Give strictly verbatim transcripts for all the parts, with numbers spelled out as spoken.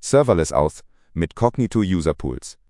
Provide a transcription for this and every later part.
Serverless Auth mit Cognito User Pools.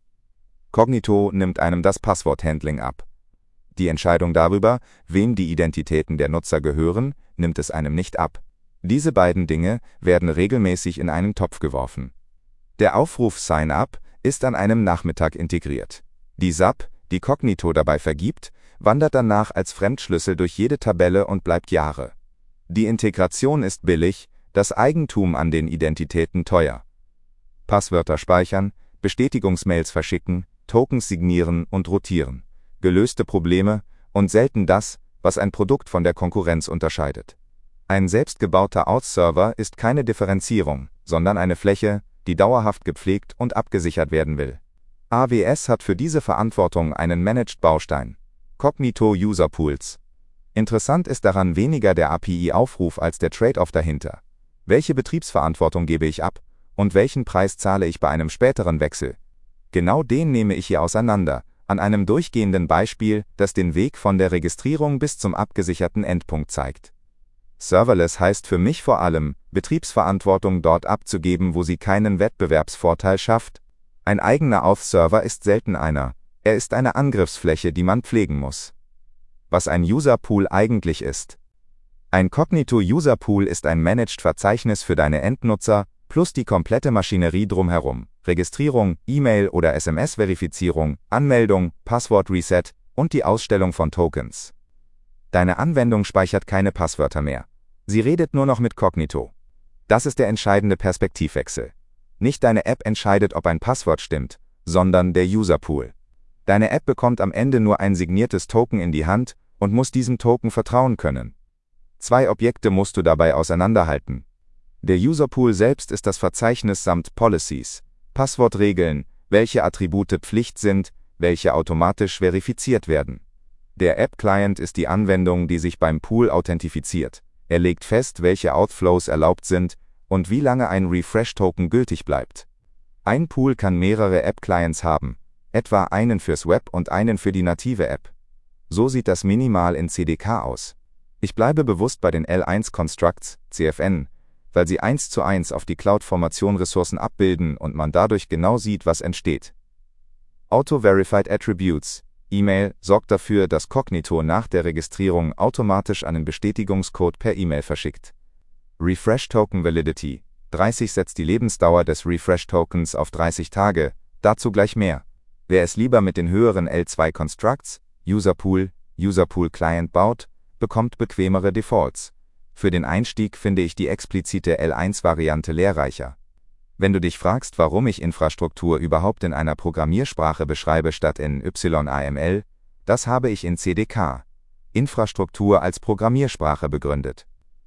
Cognito nimmt einem das Passworthandling ab. Die Entscheidung darüber, wem die Identitäten der Nutzer gehören, nimmt es einem nicht ab. Diese beiden Dinge werden regelmäßig in einen Topf geworfen. Der Aufruf Sign Up ist an einem Nachmittag integriert. Die S A P, die Cognito dabei vergibt, wandert danach als Fremdschlüssel durch jede Tabelle und bleibt Jahre. Die Integration ist billig, das Eigentum an den Identitäten teuer. Passwörter speichern, Bestätigungsmails verschicken, Tokens signieren und rotieren. Gelöste Probleme und selten das, was ein Produkt von der Konkurrenz unterscheidet. Ein selbstgebauter Auth-Server ist keine Differenzierung, sondern eine Fläche, die dauerhaft gepflegt und abgesichert werden will. A W S hat für diese Verantwortung einen Managed-Baustein: Cognito User Pools. Interessant ist daran weniger der A P I-Aufruf als der Trade-off dahinter. Welche Betriebsverantwortung gebe ich ab und welchen Preis zahle ich bei einem späteren Wechsel? Genau den nehme ich hier auseinander, an einem durchgehenden Beispiel, das den Weg von der Registrierung bis zum abgesicherten Endpunkt zeigt. Serverless heißt für mich vor allem, Betriebsverantwortung dort abzugeben, wo sie keinen Wettbewerbsvorteil schafft. Ein eigener Auth-Server ist selten einer, er ist eine Angriffsfläche, die man pflegen muss. Was ein User-Pool eigentlich ist. Ein Cognito-User-Pool ist ein Managed-Verzeichnis für deine Endnutzer, plus die komplette Maschinerie drumherum: Registrierung, E-Mail- oder S M S-Verifizierung, Anmeldung, Passwort-Reset und die Ausstellung von Tokens. Deine Anwendung speichert keine Passwörter mehr. Sie redet nur noch mit Cognito. Das ist der entscheidende Perspektivwechsel. Nicht deine App entscheidet, ob ein Passwort stimmt, sondern der User-Pool. Deine App bekommt am Ende nur ein signiertes Token in die Hand und muss diesem Token vertrauen können. Zwei Objekte musst du dabei auseinanderhalten. Der User-Pool selbst ist das Verzeichnis samt Policies, Passwortregeln, welche Attribute Pflicht sind, welche automatisch verifiziert werden. Der App-Client ist die Anwendung, die sich beim Pool authentifiziert. Er legt fest, welche Outflows erlaubt sind und wie lange ein Refresh-Token gültig bleibt. Ein Pool kann mehrere App-Clients haben, etwa einen fürs Web und einen für die native App. So sieht das minimal in C D K aus. Ich bleibe bewusst bei den L eins Constructs, C F N, weil sie eins zu eins auf die Cloud-Formation Ressourcen abbilden und man dadurch genau sieht, was entsteht. Auto-Verified Attributes, E-Mail, sorgt dafür, dass Cognito nach der Registrierung automatisch einen Bestätigungscode per E-Mail verschickt. Refresh Token Validity, dreißig setzt die Lebensdauer des Refresh-Tokens auf dreißig Tage, dazu gleich mehr. Wer es lieber mit den höheren L zwei Constructs, User-Pool, User-Pool-Client baut, bekommt bequemere Defaults. Für den Einstieg finde ich die explizite L eins Variante lehrreicher. Wenn du dich fragst, warum ich Infrastruktur überhaupt in einer Programmiersprache beschreibe statt in Y A M L, das habe ich in C D K, Infrastruktur als Programmiersprache, begründet.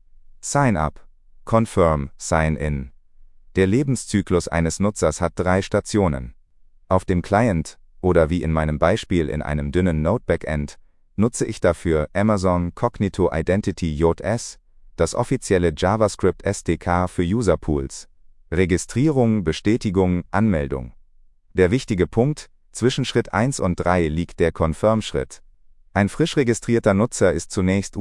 Sign Up, Confirm, Sign In. Der Lebenszyklus eines Nutzers hat drei Stationen. Auf dem Client, oder wie in meinem Beispiel in einem dünnen Node-Backend, nutze ich dafür Amazon Cognito Identity J S, das offizielle JavaScript S D K für User-Pools. Registrierung, Bestätigung, Anmeldung. Der wichtige Punkt: zwischen Schritt eins und drei liegt der Confirm-Schritt. Ein frisch registrierter Nutzer ist zunächst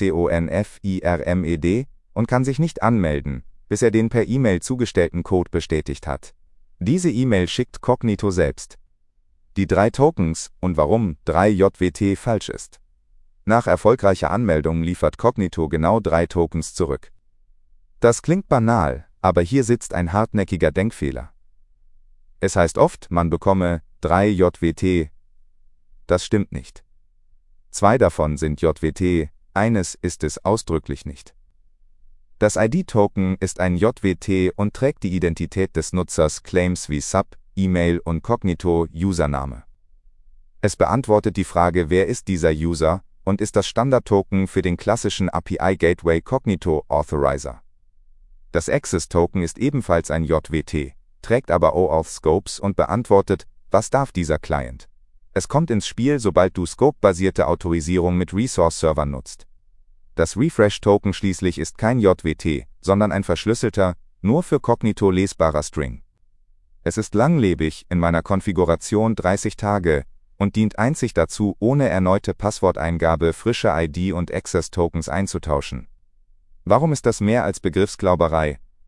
unconfirmed und kann sich nicht anmelden, bis er den per E-Mail zugestellten Code bestätigt hat. Diese E-Mail schickt Cognito selbst. Die drei Tokens und warum drei J W T falsch ist. Nach erfolgreicher Anmeldung liefert Cognito genau drei Tokens zurück. Das klingt banal, aber hier sitzt ein hartnäckiger Denkfehler. Es heißt oft, man bekomme drei J W T. Das stimmt nicht. Zwei davon sind J W T, eines ist es ausdrücklich nicht. Das I D-Token ist ein J W T und trägt die Identität des Nutzers, Claims wie Sub, E-Mail und Cognito Username. Es beantwortet die Frage, wer ist dieser User, und ist das Standard-Token für den klassischen A P I-Gateway Cognito Authorizer. Das Access-Token ist ebenfalls ein J W T, trägt aber OAuth-Scopes und beantwortet, was darf dieser Client. Es kommt ins Spiel, sobald du Scope-basierte Autorisierung mit Resource-Servern nutzt. Das Refresh-Token schließlich ist kein J W T, sondern ein verschlüsselter, nur für Cognito lesbarer String. Es ist langlebig, in meiner Konfiguration dreißig Tage, und dient einzig dazu, ohne erneute Passworteingabe frische I D und Access-Tokens einzutauschen. Warum ist das mehr als Begriffsglauberei?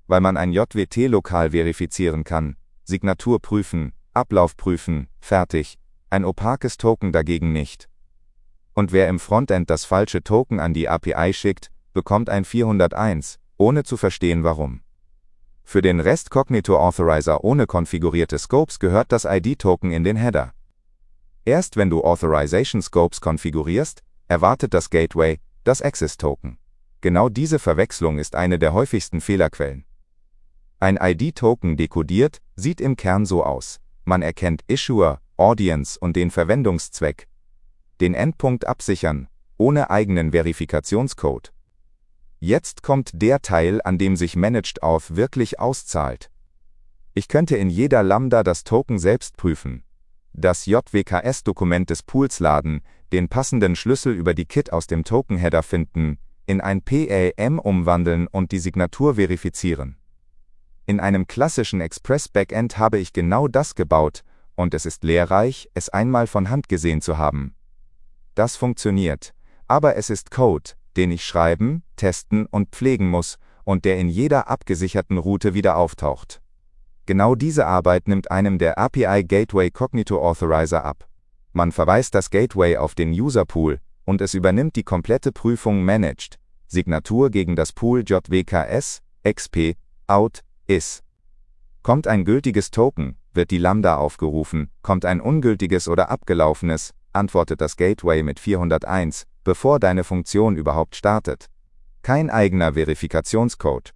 weil man ein J W T lokal verifizieren kann, Signatur prüfen, Ablauf prüfen, fertig, ein opakes Token dagegen nicht. Und wer im Frontend das falsche Token an die A P I schickt, bekommt ein vierhunderteins, ohne zu verstehen warum. Für den Rest Cognito Authorizer ohne konfigurierte Scopes gehört das I D-Token in den Header. Erst wenn du Authorization Scopes konfigurierst, erwartet das Gateway das Access-Token. Genau diese Verwechslung ist eine der häufigsten Fehlerquellen. Ein I D-Token dekodiert sieht im Kern so aus: Man erkennt Issuer, Audience und den Verwendungszweck. Den Endpunkt absichern, ohne eigenen Verifikationscode. Jetzt kommt der Teil, an dem sich Managed Auth wirklich auszahlt. Ich könnte in jeder Lambda das Token selbst prüfen, das J W K S-Dokument des Pools laden, den passenden Schlüssel über die K I T aus dem Token-Header finden, in ein P A M umwandeln und die Signatur verifizieren. In einem klassischen Express-Backend habe ich genau das gebaut, und es ist lehrreich, es einmal von Hand gesehen zu haben. Das funktioniert, aber es ist Code, den ich schreiben, testen und pflegen muss und der in jeder abgesicherten Route wieder auftaucht. Genau diese Arbeit nimmt einem der A P I Gateway Cognito Authorizer ab. Man verweist das Gateway auf den User Pool und es übernimmt die komplette Prüfung Managed, Signatur gegen das Pool J W K S, X P, Out, Is. Kommt ein gültiges Token, wird die Lambda aufgerufen, kommt ein ungültiges oder abgelaufenes, antwortet das Gateway mit vierhunderteins, bevor deine Funktion überhaupt startet. Kein eigener Verifikationscode.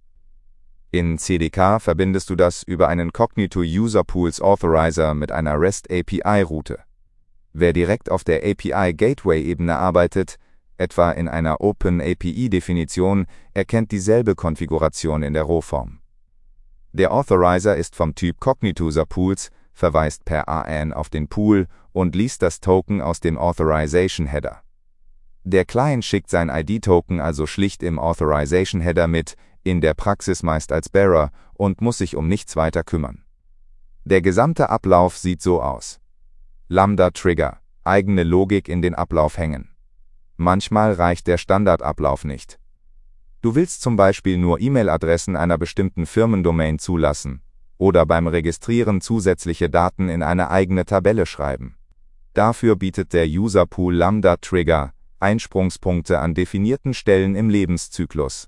In C D K verbindest du das über einen Cognito User Pools Authorizer mit einer REST A P I-Route. Wer direkt auf der A P I Gateway-Ebene arbeitet, etwa in einer Open A P I-Definition, erkennt dieselbe Konfiguration in der Rohform. Der Authorizer ist vom Typ Cognito User Pools, verweist per A N auf den Pool und liest das Token aus dem Authorization Header. Der Client schickt sein I D-Token also schlicht im Authorization Header mit, in der Praxis meist als Bearer, und muss sich um nichts weiter kümmern. Der gesamte Ablauf sieht so aus. Lambda-Trigger, eigene Logik in den Ablauf hängen. Manchmal reicht der Standardablauf nicht. Du willst zum Beispiel nur E-Mail-Adressen einer bestimmten Firmendomain zulassen oder beim Registrieren zusätzliche Daten in eine eigene Tabelle schreiben. Dafür bietet der User-Pool Lambda-Trigger Einsprungspunkte an definierten Stellen im Lebenszyklus.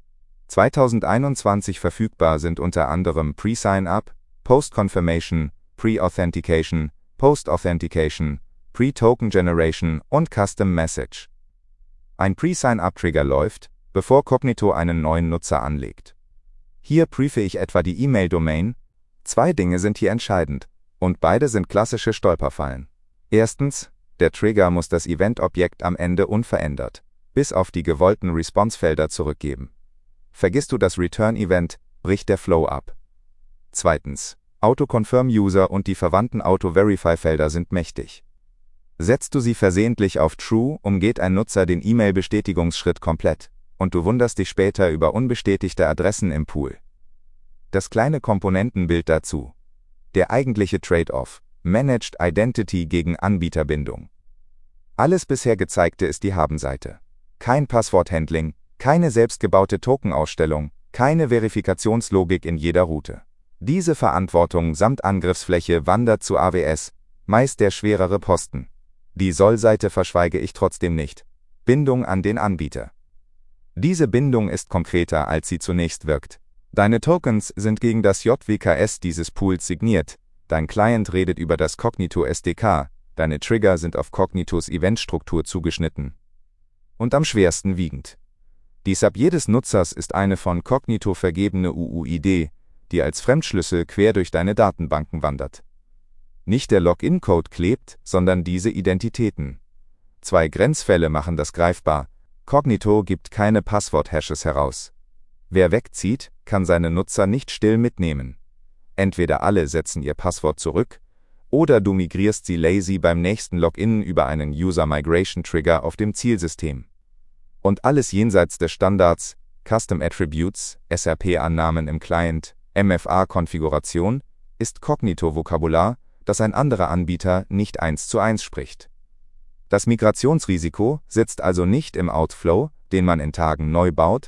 zweitausendeinundzwanzig verfügbar sind unter anderem Pre-Sign-Up, Post-Confirmation, Pre-Authentication, Post-Authentication, Pre-Token Generation und Custom Message. Ein Pre-Sign-Up-Trigger läuft, bevor Cognito einen neuen Nutzer anlegt. Hier prüfe ich etwa die E-Mail-Domain. Zwei Dinge sind hier entscheidend, und beide sind klassische Stolperfallen. Erstens, der Trigger muss das Event-Objekt am Ende unverändert, bis auf die gewollten Response-Felder zurückgeben. Vergisst du das Return-Event, bricht der Flow ab. Zweitens, Auto-Confirm-User und die verwandten Auto-Verify-Felder sind mächtig. Setzt du sie versehentlich auf True, umgeht ein Nutzer den E-Mail-Bestätigungsschritt komplett, und du wunderst dich später über unbestätigte Adressen im Pool. Das kleine Komponentenbild dazu. Der eigentliche Trade-off: Managed Identity gegen Anbieterbindung. Alles bisher Gezeigte ist die Habenseite. Kein Passworthandling, keine selbstgebaute Tokenausstellung, keine Verifikationslogik in jeder Route. Diese Verantwortung samt Angriffsfläche wandert zu A W S, meist der schwerere Posten. Die Soll-Seite verschweige ich trotzdem nicht. Bindung an den Anbieter. Diese Bindung ist konkreter, als sie zunächst wirkt. Deine Tokens sind gegen das J W K S dieses Pools signiert, dein Client redet über das Cognito S D K, deine Trigger sind auf Cognitos Eventstruktur zugeschnitten. Und am schwersten wiegend. Die Sub jedes Nutzers ist eine von Cognito vergebene U U I D, die als Fremdschlüssel quer durch deine Datenbanken wandert. Nicht der Login-Code klebt, sondern diese Identitäten. Zwei Grenzfälle machen das greifbar. Cognito gibt keine Passwort-Hashes heraus. Wer wegzieht, kann seine Nutzer nicht still mitnehmen. Entweder alle setzen ihr Passwort zurück, oder du migrierst sie lazy beim nächsten Login über einen User Migration Trigger auf dem Zielsystem. Und alles jenseits des Standards, Custom Attributes, S R P-Annahmen im Client, M F A-Konfiguration, ist Cognito-Vokabular, das ein anderer Anbieter nicht eins zu eins spricht. Das Migrationsrisiko sitzt also nicht im Outflow, den man in Tagen neu baut,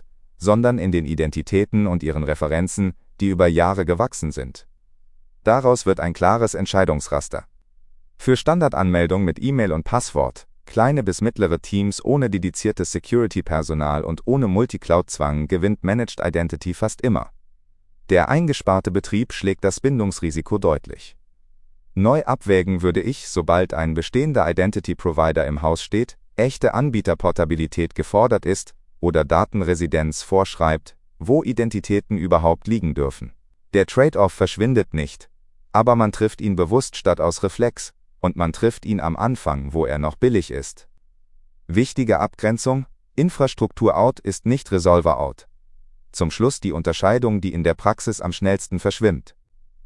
sondern in den Identitäten und ihren Referenzen, die über Jahre gewachsen sind. Daraus wird ein klares Entscheidungsraster. Für Standardanmeldung mit E-Mail und Passwort, kleine bis mittlere Teams ohne dediziertes Security-Personal und ohne Multicloud-Zwang gewinnt Managed Identity fast immer. Der eingesparte Betrieb schlägt das Bindungsrisiko deutlich. Neu abwägen würde ich, sobald ein bestehender Identity-Provider im Haus steht, echte Anbieterportabilität gefordert ist oder Datenresidenz vorschreibt, wo Identitäten überhaupt liegen dürfen. Der Trade-off verschwindet nicht, aber man trifft ihn bewusst statt aus Reflex, und man trifft ihn am Anfang, wo er noch billig ist. Wichtige Abgrenzung: Infrastruktur-Out ist nicht Resolver-Out. Zum Schluss die Unterscheidung, die in der Praxis am schnellsten verschwimmt.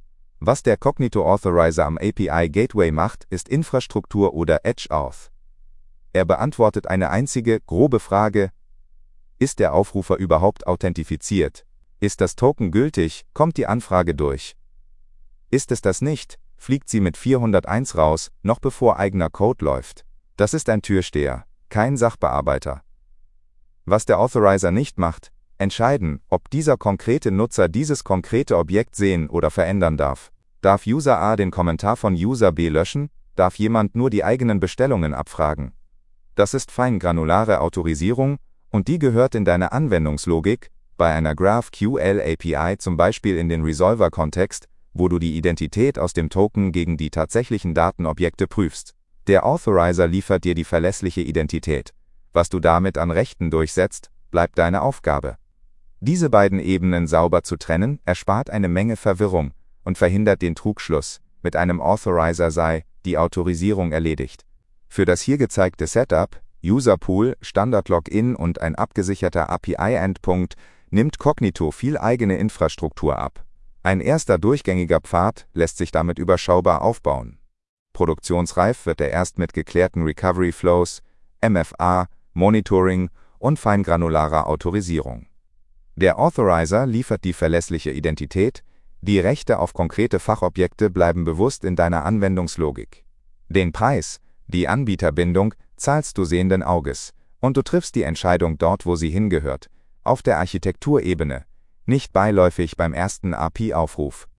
Was der Cognito Authorizer am A P I Gateway macht, ist Infrastruktur oder Edge-Auth. Er beantwortet eine einzige, grobe Frage: Ist der Aufrufer überhaupt authentifiziert? Ist das Token gültig? Kommt die Anfrage durch? Ist es das nicht, fliegt sie mit vierhunderteins raus, noch bevor eigener Code läuft. Das ist ein Türsteher, kein Sachbearbeiter. Was der Authorizer nicht macht: entscheiden, ob dieser konkrete Nutzer dieses konkrete Objekt sehen oder verändern darf. Darf User A den Kommentar von User B löschen? Darf jemand nur die eigenen Bestellungen abfragen? Das ist feingranulare Autorisierung, und die gehört in deine Anwendungslogik, bei einer GraphQL A P I zum Beispiel in den Resolver-Kontext, wo du die Identität aus dem Token gegen die tatsächlichen Datenobjekte prüfst. Der Authorizer liefert dir die verlässliche Identität. Was du damit an Rechten durchsetzt, bleibt deine Aufgabe. Diese beiden Ebenen sauber zu trennen, erspart eine Menge Verwirrung und verhindert den Trugschluss, mit einem Authorizer sei die Autorisierung erledigt. Für das hier gezeigte Setup, Userpool, Standard-Login und ein abgesicherter A P I-Endpunkt, nimmt Cognito viel eigene Infrastruktur ab. Ein erster durchgängiger Pfad lässt sich damit überschaubar aufbauen. Produktionsreif wird er erst mit geklärten Recovery Flows, M F A, Monitoring und feingranularer Autorisierung. Der Authorizer liefert die verlässliche Identität, die Rechte auf konkrete Fachobjekte bleiben bewusst in deiner Anwendungslogik. Den Preis, die Anbieterbindung, zahlst du sehenden Auges, und du triffst die Entscheidung dort, wo sie hingehört, auf der Architekturebene, nicht beiläufig beim ersten A P I-Aufruf.